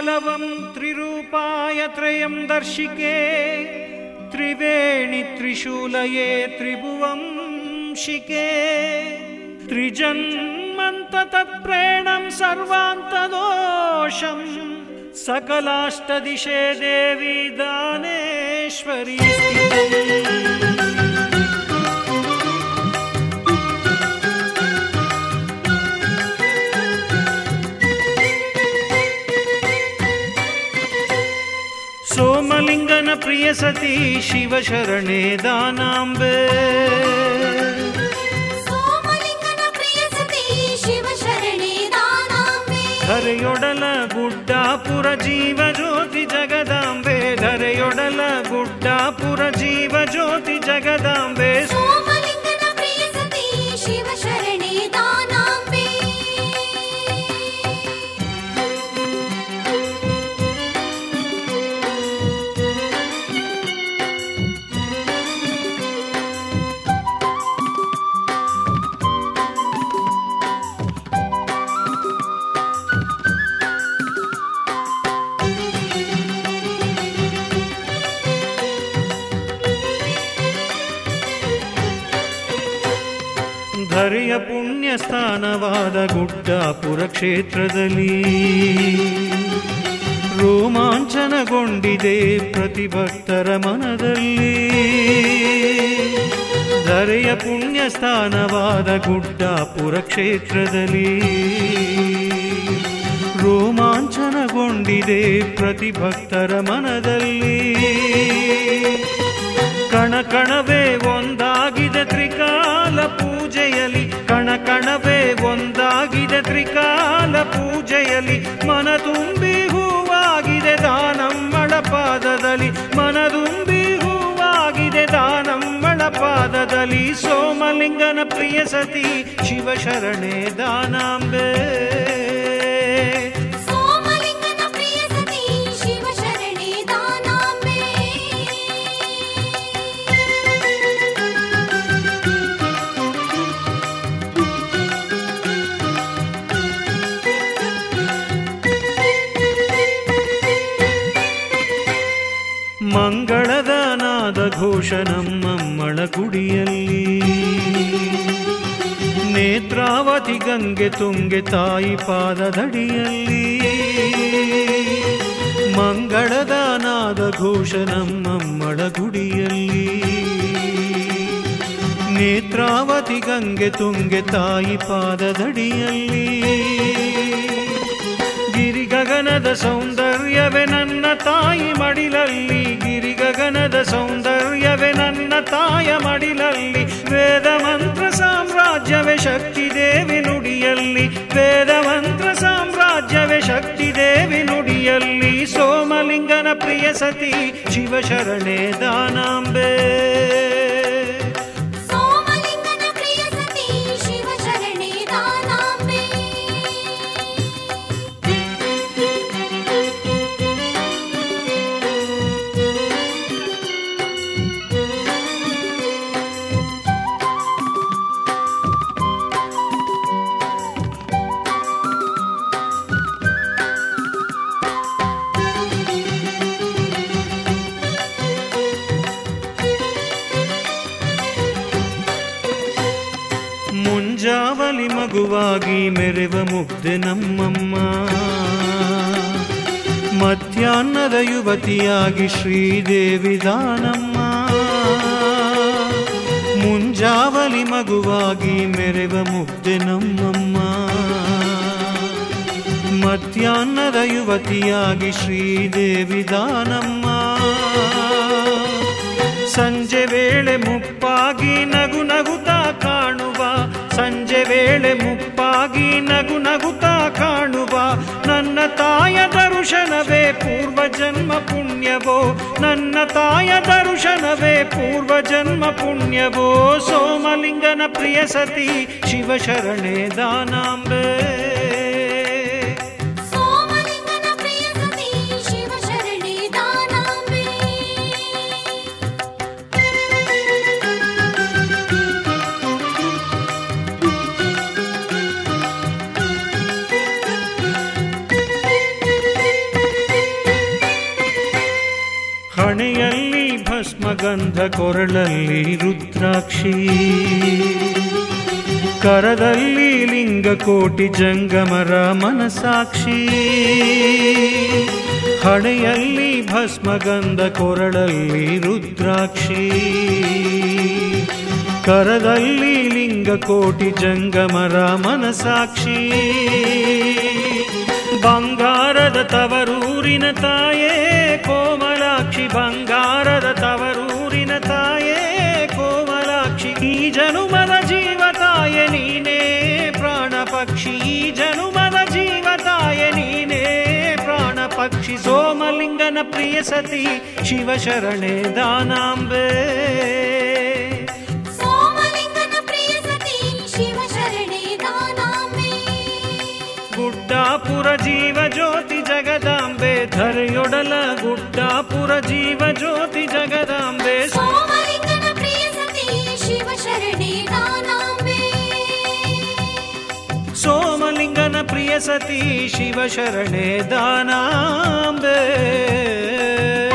ತ್ರಿಕಾಲವಂ ತ್ರಿರೂಪಾಯ ತ್ರಯಂ ದರ್ಶಿಕೆ ತ್ರಿವೇಣಿ ತ್ರಿಶೂಲಯೇ ತ್ರಿಭುವಂ ಶಿಕೆ ತ್ರಿಜನ್ಮಂತ ತತ್ಪ್ರೇಣಂ ಸರ್ವಾಂತದೋಷಂ ಸಕಲಾಷ್ಟದಿಶೇ ದೇವಿ ದಾನೇಶ್ವರಿ ಸೋಮಲಿಂಗನ ಪ್ರಿಯ ಸತಿ ಶಿವಶರಣೆ ದಾನಾಂಬೆ ಸೋಮಲಿಂಗನ ಪ್ರಿಯ ಸತಿ ಶಿವಶರಣೆ ದಾನಾಂಬೆ ಧರೆಯೊಡಲ ಗುಡ್ಡಾಪುರ ಜೀವ ಜ್ಯೋತಿ ಜಗದಾಂಬೆ ಧರೆಯೊಡಲ ಗುಡ್ಡಾಪುರ ಜೀವ ಜ್ಯೋತಿ ಜಗದಾಂಬೆ ಸೋಮಲಿಂಗನ ಪ್ರಿಯ ಸತಿ ಶಿವಶರಣೆ ದಾನಾಂಬೆ ಧರೆಯ ಪುಣ್ಯ ಸ್ಥಾನವಾದ ಗುಡ್ಡಾಪುರ ಕ್ಷೇತ್ರದಲ್ಲಿ ರೋಮಾಂಚನಗೊಂಡಿದೆ ಪ್ರತಿಭಕ್ತರ ಮನದಲ್ಲಿ ಧರೆಯ ಪುಣ್ಯ ಸ್ಥಾನವಾದ ಗುಡ್ಡಾಪುರ ಕ್ಷೇತ್ರದಲ್ಲಿ ರೋಮಾಂಚನಗೊಂಡಿದೆ ಪ್ರತಿಭಕ್ತರ ಮನದಲ್ಲಿ ಕಣಕಣವೇ ಒಂದಾಗಿದೆ ತ್ರಿಕಾಲ ಪೂಜೆಯಲ್ಲಿ ಕಣಕಣವೇ ಒಂದಾಗಿದೆ ತ್ರಿಕಾಲ ಪೂಜೆಯಲ್ಲಿ ಮನ ತುಂಬಿ ಹೂವಾಗಿದೆ ದಾನಮ್ಮಳ ಪಾದದಲ್ಲಿ ಮನ ತುಂಬಿ ಹೂವಾಗಿದೆ ದಾನಮ್ಮಳ ಪಾದದಲ್ಲಿ ಸೋಮಲಿಂಗನ ಪ್ರಿಯ ಸತಿ ಶಿವಶರಣೆ ದಾನಾಂಬೆ ಸೋಮಲಿಂಗನ ಪ್ರಿಯ ಸತಿ ಶಿವಶರಣೆ ದಾನಾಂಬೆ ಮಂಗಳದ ನಾದ ಘೋಷ ನಮ್ಮಮ್ಮಳ ಗುಡಿಯಲ್ಲಿ ನೇತ್ರಾವತಿ ಗಂಗೆ ತುಂಗೆ ತಾಯಿ ಪಾದದಡಿಯಲ್ಲಿ ಮಂಗಳದ ನಾದ ಘೋಷ ನಮ್ಮಮ್ಮಳ ಗುಡಿಯಲ್ಲಿ ನೇತ್ರಾವತಿ ಗಂಗೆ ತುಂಗೆ ತಾಯಿ ಪಾದದಡಿಯಲ್ಲಿ ಗಿರಿಗಗನದ ಸೌಂದರ್ಯವೇ ನನ್ನ ತಾಯಿ ಮಡಿಲಲ್ಲಿ ಗಿರಿಗಗನದ ಸೌಂದರ್ಯವೇ ನನ್ನ ತಾಯ ಮಡಿಲಲ್ಲಿ ವೇದ ಮಂತ್ರ ಸಾಮ್ರಾಜ್ಯವೇ ಶಕ್ತಿ ದೇವಿ ನುಡಿಯಲ್ಲಿ ವೇದ ಮಂತ್ರ ಸಾಮ್ರಾಜ್ಯವೇ ಶಕ್ತಿ ದೇವಿ ನುಡಿಯಲ್ಲಿ ಸೋಮಲಿಂಗನ ಪ್ರಿಯ ಸತಿ ಶಿವಶರಣೆ ದಾನಾಂಬೆ ಸೋಮಲಿಂಗನ ಪ್ರಿಯ ಸತಿ ಶಿವಶರಣೆ ದಾನಾಂಬೆ ಮುಂಜಾವಲಿ ಮಗುವಾಗಿ ಮೆರೆವ ಮುಗ್ಧೆ ನಮ್ಮಮ್ಮ ಮಧ್ಯಾಹ್ನದ ಯುವತಿಯಾಗಿ ಶ್ರೀದೇವಿ ದಾನಮ್ಮ ಮುಂಜಾವಲಿ ಮಗುವಾಗಿ ಮೆರೆವ ಮುಗ್ಧೆ ನಮ್ಮಮ್ಮ ಮಧ್ಯಾಹ್ನದ ಯುವತಿಯಾಗಿ ಶ್ರೀದೇವಿ ದಾನಮ್ಮ ಸಂಜೆ ವೇಳೆ ಮುಪ್ಪಾಗಿ ನಗು ನಗುತ್ತಾ ಕಾಣುವ ಸಂಜೆ ವೇಳೆ ಮುಪ್ಪಾಗಿ ನಗು ನಗುತ್ತಾ ಕಾಣುವ ನನ್ನ ತಾಯ ದರ್ಶನವೇ ಪೂರ್ವ ಜನ್ಮ ಪುಣ್ಯವೋ ನನ್ನ ತಾಯ ದರ್ಶನವೇ ಪೂರ್ವ ಜನ್ಮ ಪುಣ್ಯವೋ ಸೋಮಲಿಂಗನ ಪ್ರಿಯ ಸತಿ ಶಿವಶರಣೆ ದಾನಾಂಬೆ ಸೋಮಲಿಂಗನ ಪ್ರಿಯ ಸತಿ ಶಿವಶರಣೆ ದಾನಾಂಬೆ ಭಸ್ಮಗಂಧ ಕೊರಳಲ್ಲಿ ರುದ್ರಾಕ್ಷಿ ಕರದಲ್ಲಿ ಲಿಂಗಕೋಟಿ ಜಂಗಮರ ಮನಸಾಕ್ಷಿ ಹಣೆಯಲ್ಲಿ ಭಸ್ಮಗಂಧ ಕೊರಳಲ್ಲಿ ರುದ್ರಾಕ್ಷಿ ಕರದಲ್ಲಿ ಲಿಂಗಕೋಟಿ ಜಂಗಮರ ಮನಸಾಕ್ಷಿ ಬಂಗಾರದ ತವರೂರಿನ ತಾಯೇ ಕೋಮಲಾಕ್ಷಿ ಬಂಗಾರದ ತವರೂರಿನ ತಾಯೇ ಕೋಮಲಾಕ್ಷಿ ಈ ಜನುಮದ ಜೀವತಾಯೆ ನೀನೇ ಪ್ರಾಣ ಪಕ್ಷಿ ಈ ಜನುಮದ ಜೀವತಾಯೆ ನೀನೇ ಪ್ರಾಣ ಪಕ್ಷಿ ಸೋಮಲಿಂಗನ ಪ್ರಿಯ ಸತಿ ಶಿವಶರಣೆ ದಾನಾಂಬೆ ಗುಡ್ಡಾಪುರ ಜೀವ ಜ್ಯೋತಿ ಜಗದಾಂಬೆ ಧರೆಯೊಡಲ ಗುಡ್ಡಾಪುರ ಜೀವ ಜ್ಯೋತಿ ಜಗದಾಂಬೆ ಸೋಮಲಿಂಗನ ಪ್ರಿಯ ಸತಿ ಶಿವಶರಣೆ ದಾನಾಂಬೆ ಸೋಮಲಿಂಗನ ಪ್ರಿಯ ಸತಿ ಶಿವಶರಣೆ ದಾನಾಂಬೆ